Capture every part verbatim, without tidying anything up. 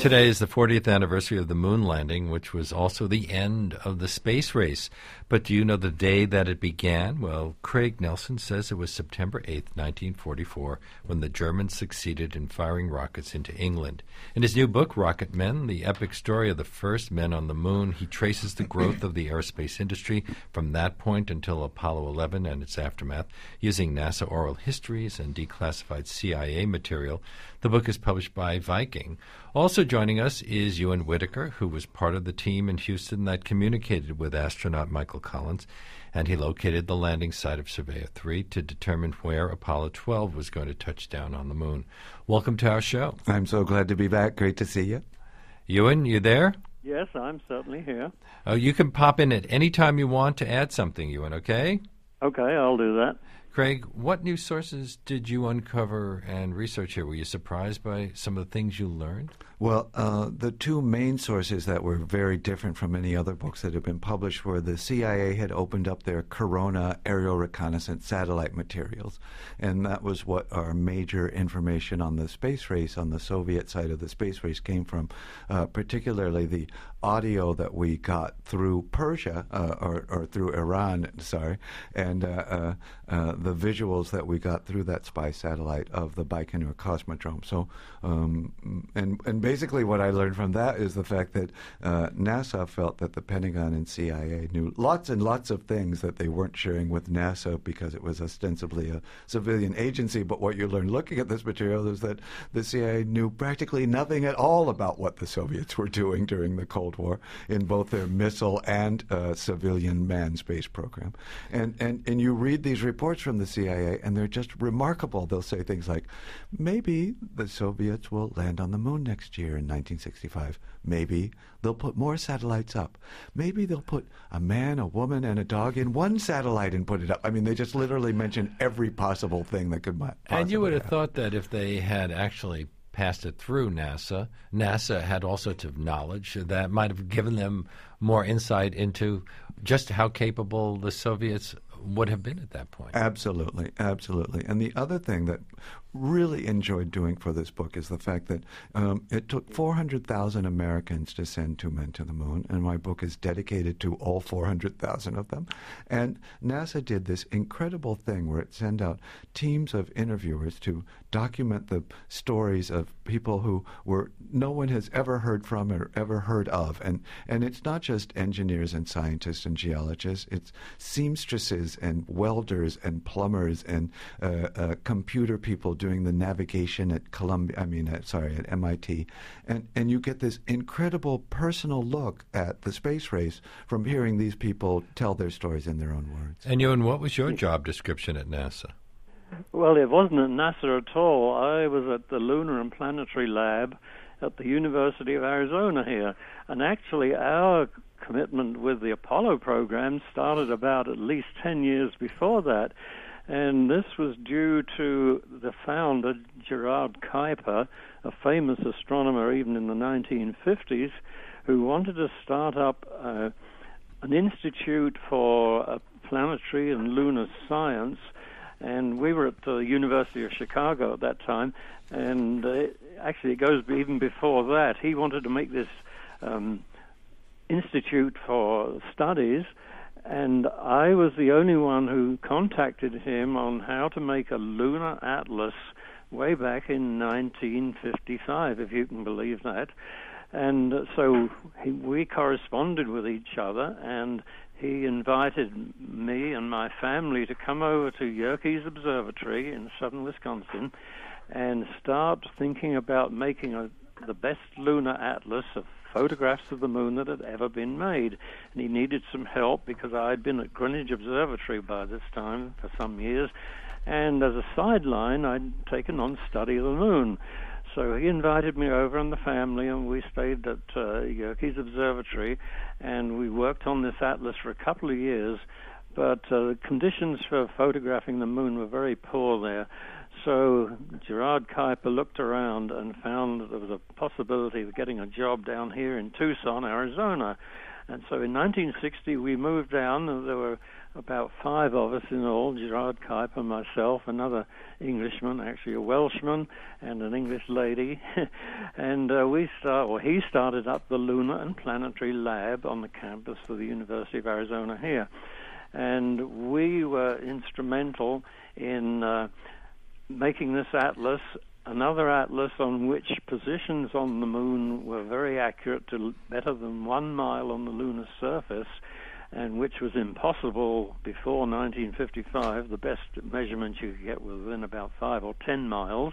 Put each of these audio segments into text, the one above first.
Today is the fortieth anniversary of the moon landing, which was also the end of the space race. But do you know the day that it began? Well, Craig Nelson says it was September eighth, nineteen forty-four, when the Germans succeeded in firing rockets into England. In his new book, Rocket Men, the epic story of the first men on the moon, he traces the growth of the aerospace industry from that point until Apollo eleven and its aftermath, using NASA oral histories and declassified C I A material. The book is published by Viking. Also joining us is Ewan Whitaker, who was part of the team in Houston that communicated with astronaut Michael Collins, and he located the landing site of Surveyor three to determine where Apollo twelve was going to touch down on the moon. Welcome to our show. I'm so glad to be back. Great to see you. Ewan, you there? Yes, I'm certainly here. Oh, you can pop in at any time you want to add something, Ewan, okay? Okay, I'll do that. Craig, what new sources did you uncover and research here? Were you surprised by some of the things you learned? Well, uh, the two main sources that were very different from any other books that have been published were the C I A had opened up their Corona aerial reconnaissance satellite materials, and that was what our major information on the space race, on the Soviet side of the space race, came from, uh, particularly the audio that we got through Persia, uh, or, or through Iran, sorry, and uh, uh, uh, the visuals that we got through that spy satellite of the Baikonur Cosmodrome. So, um, and, and basically what I learned from that is the fact that uh, NASA felt that the Pentagon and C I A knew lots and lots of things that they weren't sharing with NASA because it was ostensibly a civilian agency. But what you learn looking at this material is that the C I A knew practically nothing at all about what the Soviets were doing during the Cold War in both their missile and uh, civilian manned space program. And, and, and you read these reports from the C I A, and they're just remarkable. They'll say things like, maybe the Soviets will land on the moon next year in nineteen sixty-five. Maybe they'll put more satellites up. Maybe they'll put a man, a woman, and a dog in one satellite and put it up. I mean, they just literally mention every possible thing that could possibly And you would have happen. thought that if they had actually passed it through NASA, NASA had all sorts of knowledge that might have given them more insight into just how capable the Soviets would have been at that point. Absolutely, absolutely. And the other thing that really enjoyed doing for this book is the fact that um, it took four hundred thousand Americans to send two men to the moon, and my book is dedicated to all four hundred thousand of them. And NASA did this incredible thing where it sent out teams of interviewers to document the stories of people who were no one has ever heard from or ever heard of. And, and it's not just engineers and scientists and geologists, it's seamstresses and welders and plumbers and uh, uh, computer people doing the navigation at Columbia, I mean, uh, sorry, at M I T. And, and you get this incredible personal look at the space race from hearing these people tell their stories in their own words. And Ewan, what was your job description at NASA? Well, it wasn't at NASA at all. I was at the Lunar and Planetary Lab at the University of Arizona here. And actually, our commitment with the Apollo program started about at least ten years before that. And this was due to the founder, Gerard Kuiper, a famous astronomer even in the nineteen fifties, who wanted to start up uh, an institute for uh, planetary and lunar science. And we were at the University of Chicago at that time, and uh, actually it goes even before that. He wanted to make this um, institute for studies, and I was the only one who contacted him on how to make a lunar atlas way back in nineteen fifty-five, if you can believe that. And uh, so he, we corresponded with each other, and he invited me and my family to come over to Yerkes Observatory in southern Wisconsin and start thinking about making a, the best lunar atlas of photographs of the moon that had ever been made. And he needed some help because I'd been at Greenwich Observatory by this time for some years, and as a sideline I'd taken on study of the moon. So he invited me over and the family, and we stayed at uh, Yerkes Observatory, and we worked on this atlas for a couple of years, but uh, the conditions for photographing the moon were very poor there. So Gerard Kuiper looked around and found that there was a possibility of getting a job down here in Tucson, Arizona. And so in nineteen sixty we moved down, and there were about five of us in all, Gerard Kuiper, myself, another Englishman, actually a Welshman, and an English lady. and uh, we start, or he started up the Lunar and Planetary Lab on the campus of the University of Arizona here. And we were instrumental in uh, making this atlas, another atlas on which positions on the moon were very accurate to better than one mile on the lunar surface, and which was impossible before nineteen fifty-five. The best measurements you could get were within about five or ten miles.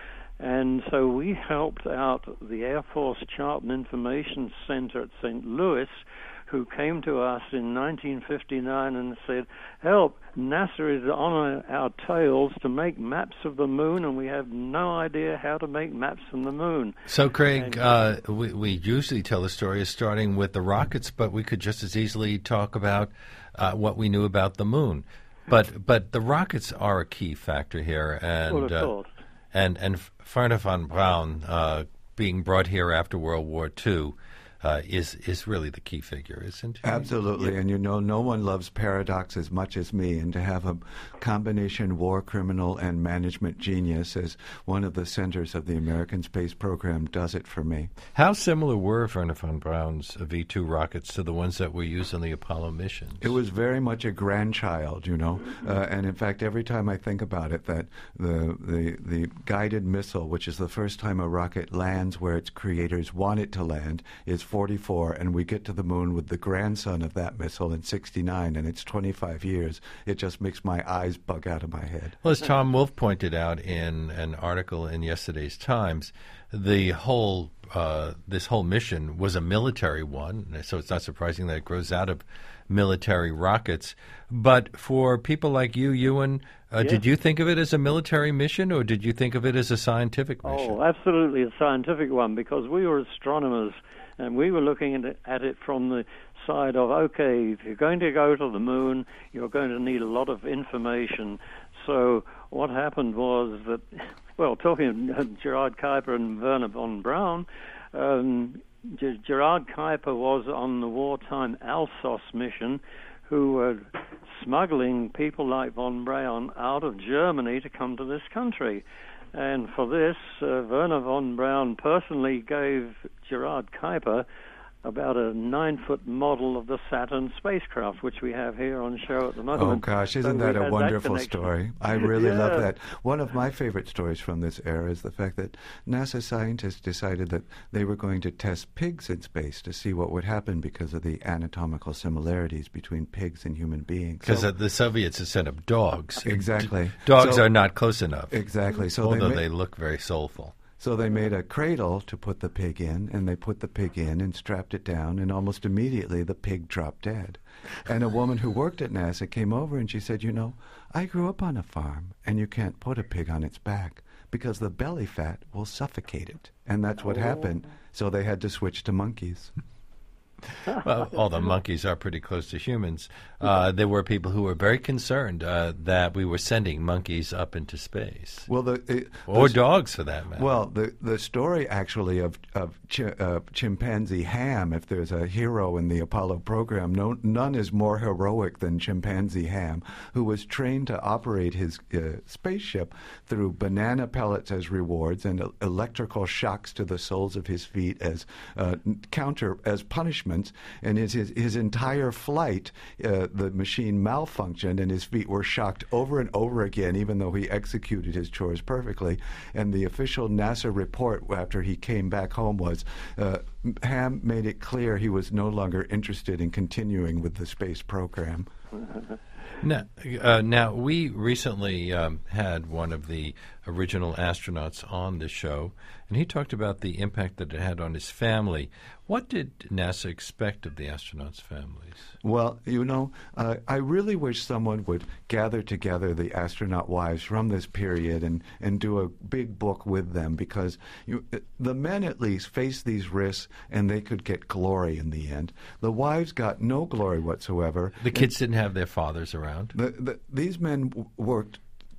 And so we helped out the Air Force Chart and Information Center at Saint Louis, who came to us in nineteen fifty-nine and said, help, NASA is on our tails to make maps of the moon, and we have no idea how to make maps from the moon. So, Craig, and, uh, we, we usually tell the story as starting with the rockets, but we could just as easily talk about uh, what we knew about the moon. But but the rockets are a key factor here, and uh, and and Wernher von Braun uh, being brought here after World War Two. Uh, is is really the key figure, isn't it? Absolutely, yeah. And you know, no one loves paradox as much as me, and to have a combination war criminal and management genius as one of the centers of the American space program does it for me. How similar were Wernher von Braun's V two rockets to the ones that were used on the Apollo missions? It was very much a grandchild, you know, uh, and in fact, every time I think about it, that the, the, the guided missile, which is the first time a rocket lands where its creators want it to land, is forty-four, and we get to the moon with the grandson of that missile in sixty-nine, and it's twenty-five years. It just makes my eyes bug out of my head. Well, as Tom Wolfe pointed out in an article in yesterday's Times, the whole uh, this whole mission was a military one, so it's not surprising that it grows out of military rockets. But for people like you, Ewan, uh, yeah. did you think of it as a military mission, or did you think of it as a scientific mission? Oh, absolutely a scientific one, because we were astronomers. And we were looking at it, at it from the side of, okay, if you're going to go to the moon, you're going to need a lot of information. So what happened was that, well, talking of Gerard Kuiper and Wernher von Braun, um, G- Gerard Kuiper was on the wartime Alsos mission, who were smuggling people like von Braun out of Germany to come to this country. And for this, uh, Wernher von Braun personally gave Gerard Kuiper about a nine-foot model of the Saturn spacecraft, which we have here on show at the moment. Oh, gosh, isn't so that a wonderful that story? I really yeah. love that. One of my favorite stories from this era is the fact that NASA scientists decided that they were going to test pigs in space to see what would happen because of the anatomical similarities between pigs and human beings. Because so, uh, the Soviets had set up dogs. Exactly. D- dogs so, are not close enough. Exactly. So although they, ma- they look very soulful. So they made a cradle to put the pig in, and they put the pig in and strapped it down, and almost immediately the pig dropped dead. And a woman who worked at NASA came over and she said, you know, I grew up on a farm, and you can't put a pig on its back because the belly fat will suffocate it. And that's what oh. happened. So they had to switch to monkeys. Well, although monkeys are pretty close to humans, uh, there were people who were very concerned uh, that we were sending monkeys up into space. Well, the it, or the, dogs, for that matter. Well, the the story actually of of chi- uh, chimpanzee Ham, if there's a hero in the Apollo program, no, none is more heroic than chimpanzee Ham, who was trained to operate his uh, spaceship through banana pellets as rewards and uh, electrical shocks to the soles of his feet as uh, counter as punishment. And his, his his entire flight, uh, the machine malfunctioned, and his feet were shocked over and over again, even though he executed his chores perfectly. And the official NASA report after he came back home was, uh, Ham made it clear he was no longer interested in continuing with the space program. Now, uh, now we recently um, had one of the original astronauts on the show, and he talked about the impact that it had on his family. What did NASA expect of the astronauts' families? Well, you know, uh, I really wish someone would gather together the astronaut wives from this period and, and do a big book with them, because you, the men at least faced these risks and they could get glory in the end. The wives got no glory whatsoever. The kids didn't have their fathers around. The, the, these men w- worked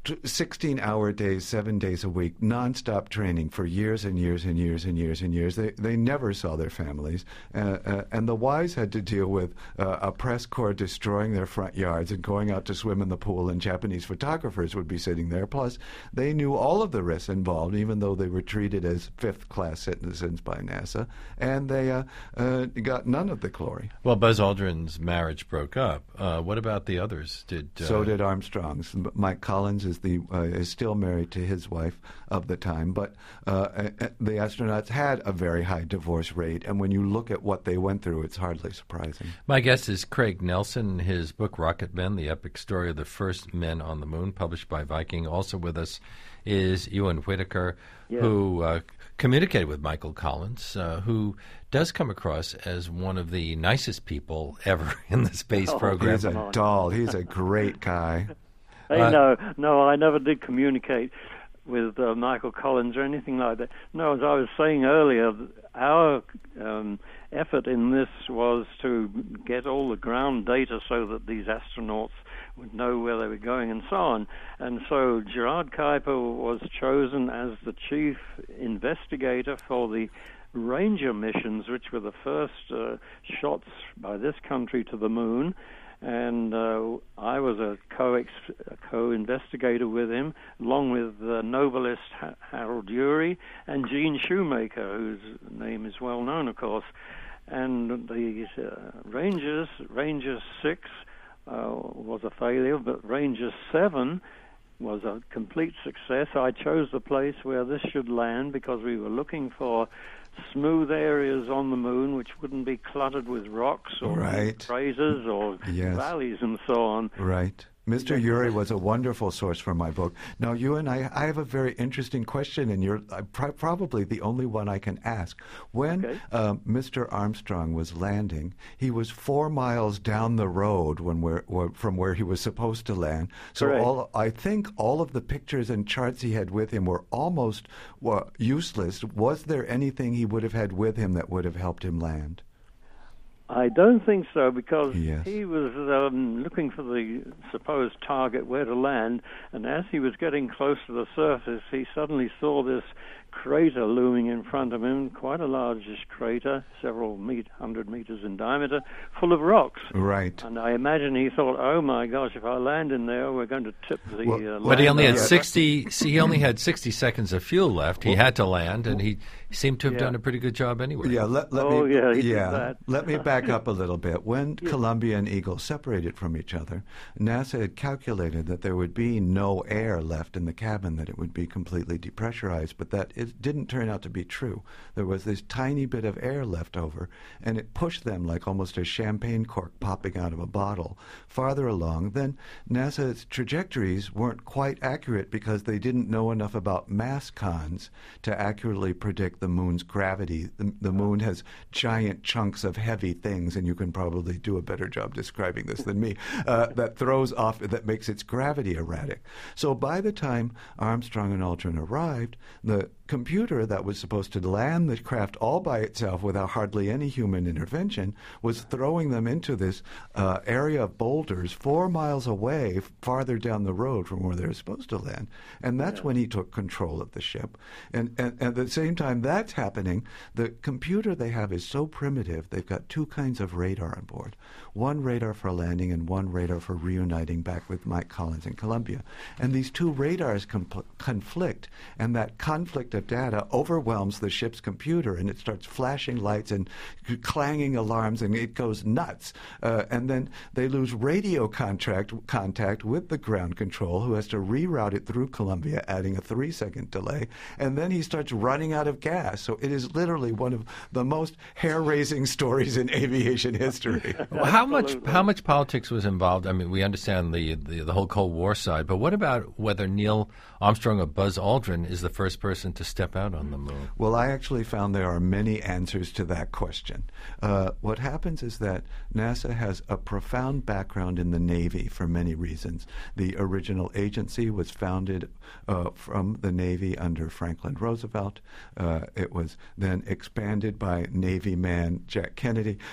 sixteen-hour days, seven days a week, nonstop training for years and years and years and years and years. They they never saw their families, uh, uh, and the Ys had to deal with uh, a press corps destroying their front yards and going out to swim in the pool, and Japanese photographers would be sitting there. Plus, they knew all of the risks involved, even though they were treated as fifth-class citizens by NASA, and they uh, uh, got none of the glory. Well, Buzz Aldrin's marriage broke up. Uh, what about the others? Did uh, so did Armstrong's. Mike Collins is the uh, is still married to his wife of the time, but uh, the astronauts had a very high divorce rate, and when you look at what they went through, it's hardly surprising. My guest is Craig Nelson. His book Rocket Men: The Epic Story of the First Men on the Moon, published by Viking. Also with us is Ewan Whitaker, yeah. who uh, communicated with Michael Collins, uh, who does come across as one of the nicest people ever in the space oh, program. He's a doll. He's a great guy. Hey, Uh, no, no, I never did communicate with uh, Michael Collins or anything like that. No, as I was saying earlier, our um, effort in this was to get all the ground data so that these astronauts would know where they were going and so on. And so Gerard Kuiper was chosen as the chief investigator for the Ranger missions, which were the first uh, shots by this country to the moon. And uh, I was a, co- a co-investigator with him, along with the Nobelist ha- Harold Urey and Gene Shoemaker, whose name is well known, of course. And the uh, Rangers, Ranger six uh, was a failure, but Ranger seven was a complete success. I chose the place where this should land because we were looking for smooth areas on the moon which wouldn't be cluttered with rocks or right. craters or yes. valleys and so on. Right. Mister Urey was a wonderful source for my book. Now, you and I, I have a very interesting question, and you're uh, pr- probably the only one I can ask. When okay. uh, Mister Armstrong was landing, he was four miles down the road when we're, where, from where he was supposed to land. So Correct. all, I think all of the pictures and charts he had with him were almost well, useless. Was there anything he would have had with him that would have helped him land? I don't think so, because yes. he was um, looking for the supposed target where to land, and as he was getting close to the surface, he suddenly saw this crater looming in front of him, quite a largish crater, several meet, hundred meters in diameter, full of rocks. Right. And I imagine he thought, oh my gosh, if I land in there, we're going to tip the Well, uh, But he only had land. sixty. See, he only had sixty seconds of fuel left. He Well, had to land, and he seemed to have yeah. done a pretty good job anyway. Yeah, let, let Oh, me, yeah, he did yeah, that. let me back up a little bit. When Yeah. Columbia and Eagle separated from each other, NASA had calculated that there would be no air left in the cabin, that it would be completely depressurized, but that it didn't turn out to be true. There was this tiny bit of air left over, and it pushed them like almost a champagne cork popping out of a bottle farther along. Then NASA's trajectories weren't quite accurate because they didn't know enough about mass cons to accurately predict the moon's gravity. The, the moon has giant chunks of heavy things, and you can probably do a better job describing this than me, uh, that throws off, that makes its gravity erratic. So by the time Armstrong and Aldrin arrived, the computer that was supposed to land the craft all by itself without hardly any human intervention was throwing them into this uh, area of boulders four miles away, farther down the road from where they were supposed to land. And that's Yeah. when he took control of the ship. And, and, and at the same time that's happening, the computer they have is so primitive, they've got two kinds of radar on board. One radar for landing and one radar for reuniting back with Mike Collins in Columbia. And these two radars compl- conflict, and that conflict of data overwhelms the ship's computer, and it starts flashing lights and clanging alarms, and it goes nuts. Uh, and then they lose radio contract, contact with the ground control, who has to reroute it through Columbia, adding a three-second delay. And then he starts running out of gas. So it is literally one of the most hair-raising stories in aviation history. Well, how much Absolutely. how much politics was involved? I mean, we understand the, the the whole Cold War side, but what about whether Neil Armstrong or Buzz Aldrin is the first person to step out on the moon? Well, I actually found there are many answers to that question. Uh, what happens is that NASA has a profound background in the Navy for many reasons. The original agency was founded uh, from the Navy under Franklin Roosevelt. Uh, it was then expanded by Navy man Jack Kennedy.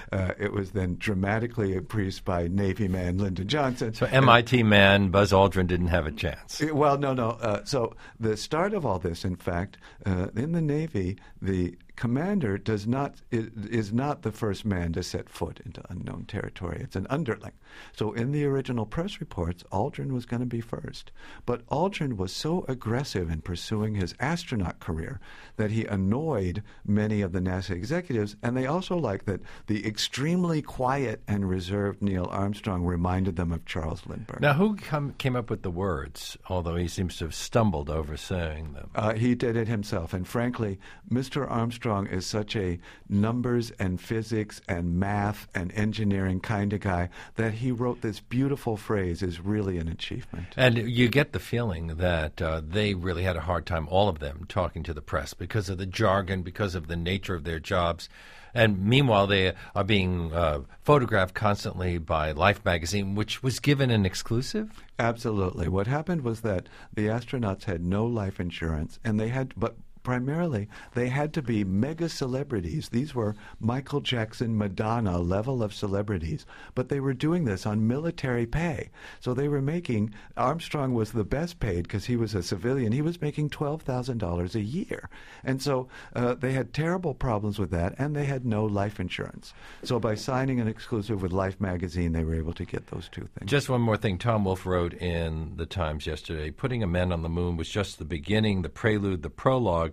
uh, it was then dramatically increased by Navy man Lyndon Johnson. So M I T man Buzz Aldrin didn't have a chance. Well, no, no. Uh, so the start of all this, in fact, uh, in the Navy, the commander does not is, is not the first man to set foot into unknown territory. It's an underling. So in the original press reports, Aldrin was going to be first. But Aldrin was so aggressive in pursuing his astronaut career that he annoyed many of the NASA executives, and they also liked that the extremely quiet and reserved Neil Armstrong reminded them of Charles Lindbergh. Now, who come, came up with the words, although he seems to have stumbled over saying them? Uh, he did it himself. And frankly, Mister Armstrong is such a numbers and physics and math and engineering kind of guy that he wrote this beautiful phrase is really an achievement. And you get the feeling that uh, they really had a hard time, all of them, talking to the press because of the jargon, because of the nature of their jobs. And meanwhile, they are being uh, photographed constantly by Life magazine, which was given an exclusive? Absolutely. What happened was that the astronauts had no life insurance, and they had, but primarily, they had to be mega celebrities. These were Michael Jackson, Madonna level of celebrities, but they were doing this on military pay. So they were making, Armstrong was the best paid because he was a civilian. He was making twelve thousand dollars a year. And so uh, they had terrible problems with that, and they had no life insurance. So by signing an exclusive with Life magazine, they were able to get those two things. Just one more thing. Tom Wolfe wrote in the Times yesterday, putting a man on the moon was just the beginning, the prelude, the prologue.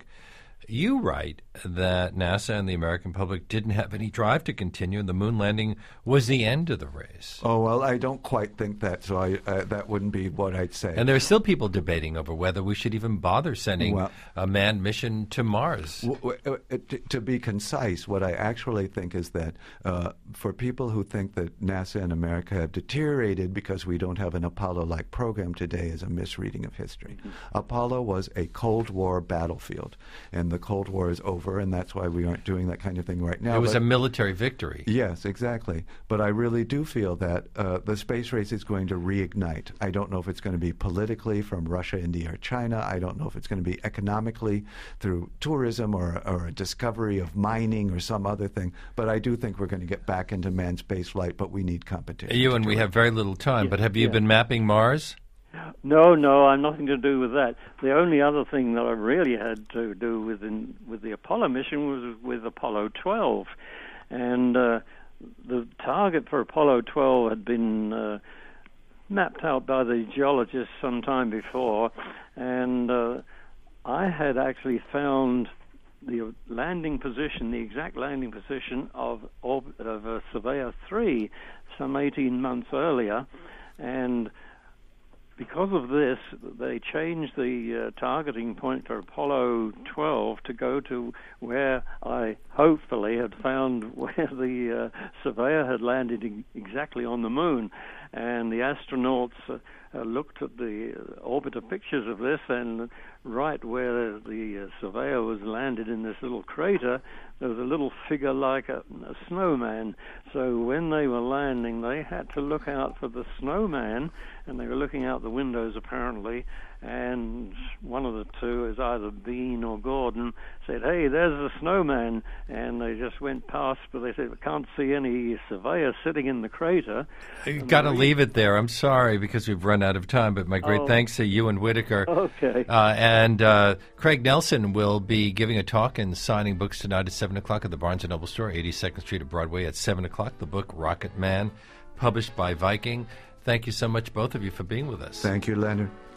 You write that NASA and the American public didn't have any drive to continue, and the moon landing was the end of the race. Oh, well, I don't quite think that, so I, uh, that wouldn't be what I'd say. And there are still people debating over whether we should even bother sending well, a manned mission to Mars. W- w- uh, to, to be concise, what I actually think is that uh, for people who think that NASA and America have deteriorated because we don't have an Apollo-like program today is a misreading of history. Mm-hmm. Apollo was a Cold War battlefield, and the Cold War is over, and that's why we aren't doing that kind of thing right now. It was but, a military victory. Yes, exactly. But I really do feel that uh, the space race is going to reignite. I don't know if it's going to be politically from Russia, India, or China. I don't know if it's going to be economically through tourism or, or a discovery of mining or some other thing. But I do think we're going to get back into manned space flight, but we need competition. You and we it. have very little time, yeah, but have you yeah. been mapping Mars? No, no, I'm nothing to do with that. The only other thing that I really had to do with in, with the Apollo mission was with Apollo twelve, and uh, the target for Apollo twelve had been uh, mapped out by the geologists some time before, and uh, I had actually found the landing position, the exact landing position of of, of uh, Surveyor three, some eighteen months earlier, and because of this, they changed the uh, targeting point for Apollo twelve to go to where I hopefully had found where the uh, surveyor had landed in, exactly on the moon. And the astronauts uh, uh, looked at the uh, orbiter pictures of this, and right where the uh, surveyor was landed in this little crater, there was a little figure like a, a snowman. So when they were landing, they had to look out for the snowman, and they were looking out the windows apparently, and one of the two, is either Bean or Gordon, said, "Hey, there's the snowman," and they just went past, but they said, "We can't see any surveyor sitting in the crater." You've got to leave it there. I'm sorry because we've run out of time, but my great oh. thanks to you and Whitaker. Okay. Uh, and uh, Craig Nelson will be giving a talk and signing books tonight at seven o'clock at the Barnes and Noble store, eighty-second Street of Broadway at seven o'clock. The book, Rocket Man, published by Viking. Thank you so much, both of you, for being with us. Thank you, Leonard.